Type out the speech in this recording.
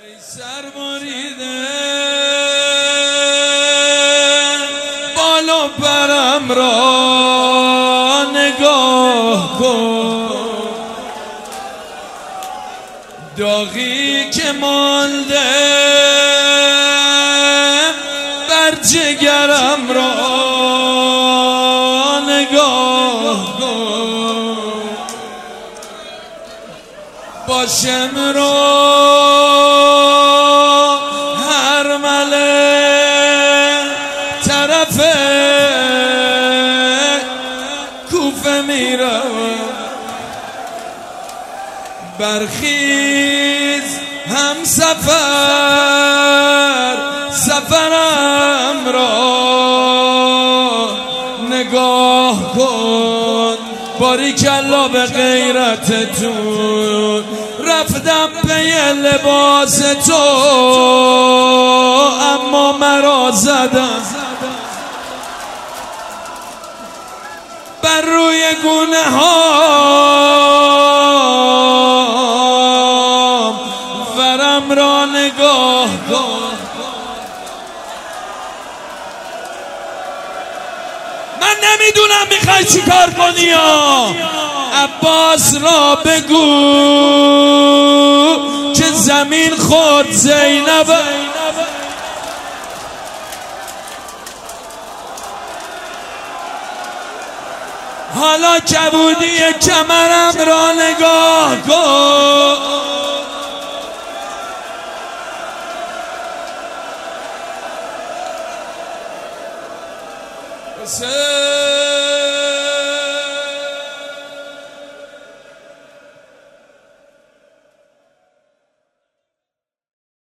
ای سر بریده بال و برم را نگاه کن، داغی که مانده بر جگرم را نگاه کن، باشم رو هر مله طرف کوفه میرم، برخیز هم سفرم را نگاه کن، باریکلا به غیرتتون رفتم پی لباس تو اما مرا زدم بر روی گونه ها، ورم را نگاه کن. من نمیدونم میخوای چی کار کنی یا عباس را بگو که زمین خود زینب، حالا کبودی کمرم را نگاه کن، حسین